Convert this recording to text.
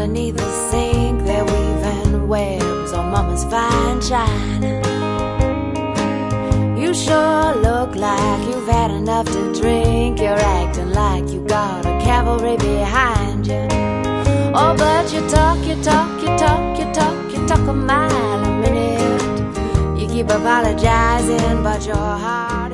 underneath the sink. They're weaving webs on mama's fine china. You sure look like you've had enough to drink. You're acting like you got a cavalry behind you. Oh, but you talk a mile a minute. You keep apologizing, but your heart